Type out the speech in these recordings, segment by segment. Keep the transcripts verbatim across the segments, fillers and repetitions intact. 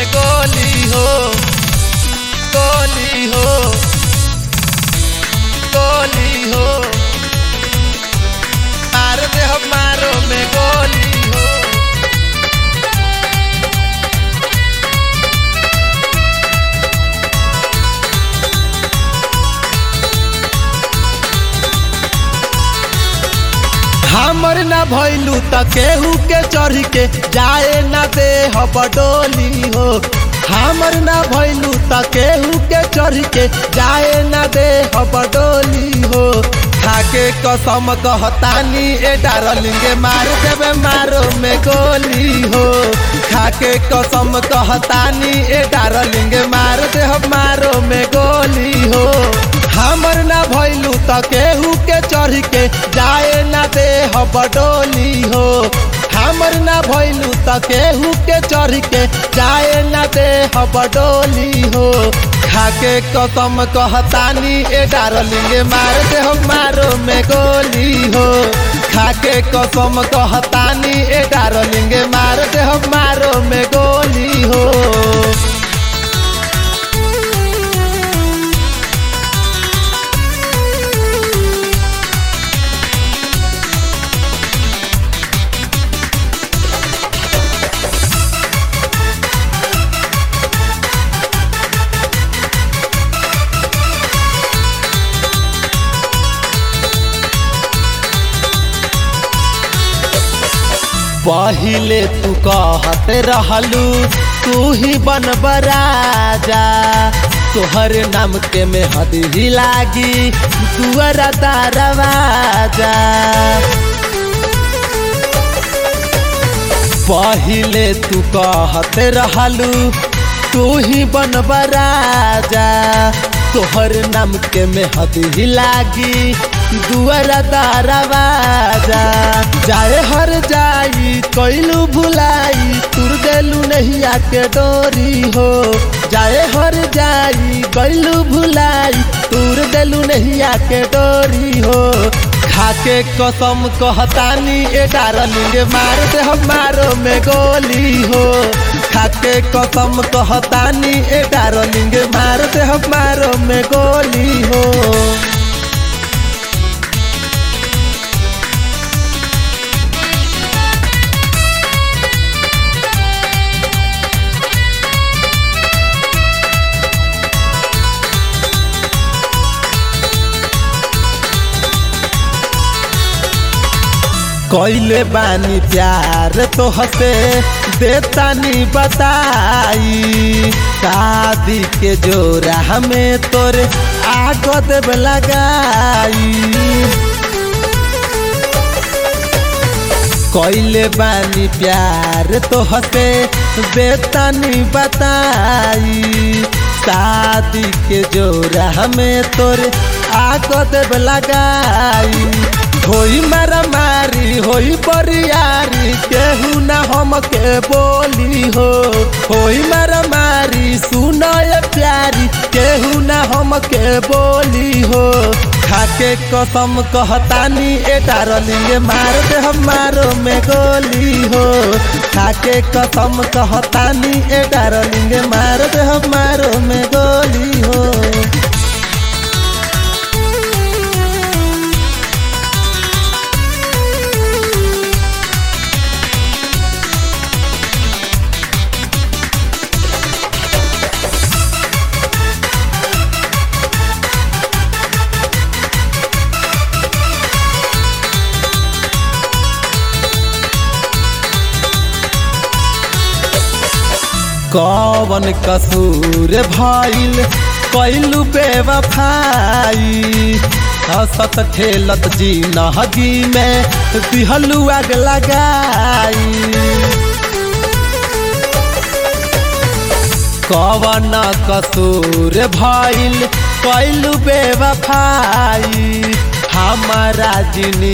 में गोली हो गोली हो गोली हो मार दे हम मारो में गोली हो। हमर ना भइलू त केहू के चढ़ के जाए ना दे हब डोली हो। हमर ना भइलू त केहू के चढ़ के जाए ना दे हब डोली हो। खाके कसम कहतानी ए डार्लिंग मार देबे मारो में गोली हो। खाके कसम कहतानी ए डार्लिंग मार दे हम मारो में गोली हो। हमर ना भइलू त केहू के चढ़ के जाए ना दे हब डोली हो। हमर ना भइलू त केहू के चढ़ के जाए ना दे हब डोली हो। खाके कसम कहतानी ए डार्लिंग मार दे हम मारो में गोली हो। खाके कसम कहतानी ए डार्लिंग मार दे हम मारो में गोली हो। पहिले तू कहत रहलू तू ही बनब राजा। तोहर नाम के में हद ही लागी दुआरा दरवाजा। पहिले तू कहत रहलू तू ही बनब राजा। तोहर नाम के में हद ही लागी दुआरा दरवाजा। जाए हर जाई कैलू भुलाई तुर देलू नहिया के डोरी हो। जाए हर जाई कैलू भुलाई तुर देलू नहिया के डोरी हो। खाके कसम कहतानी ए डार्लिंग मार दे हम मारो में गोली हो। खाके कसम कहतानी ए डार्लिंग मार दे हम मारो में गोली हो। कैले बानी प्यार तो हसे देतानी बताई। शादी के जोरा हमें तोरे आगो देव लगाई। कैले बानी प्यार तो हसे देतानी बताई। शादी के जोरा हमें तोरे आगो देव लगाई। होई मारा मारी होई बरियारी केहू ना हम के बोली हो। होई मारा मारी सुनाए प्यारी केहू ना हम के बोली हो। खाके कसम कहतानी ए डार्लिंग मार दे हम मारो में गोली हो। खाके कसम कहतानी ए डार्लिंग मार दे हम मारो में गोली हो। कौन कसूर भइल कैलू बेवफाई। हंसत ठेलत जी नहगी में दिहलू आग लगाई। कौन कसूर भइल कैलू बेवफाई। हमारा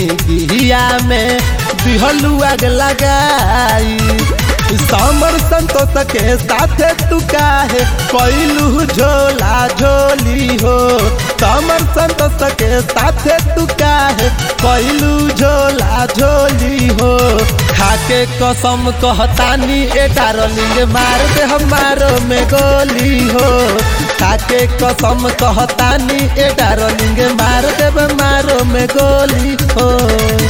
जिंदगिया में दिहलू आग लगाई। समर संत संतोष के साथे तू काहे कैलू झोला झोली हो। समर संतोष के साथे तू काहे कैलू झोला झोली हो। खाके कसम कहतानी ए डार्लिंग मार दे हमारो में गोली हो। खाके कसम कहतानी ए डार्लिंग मार दे हमारो में गोली हो।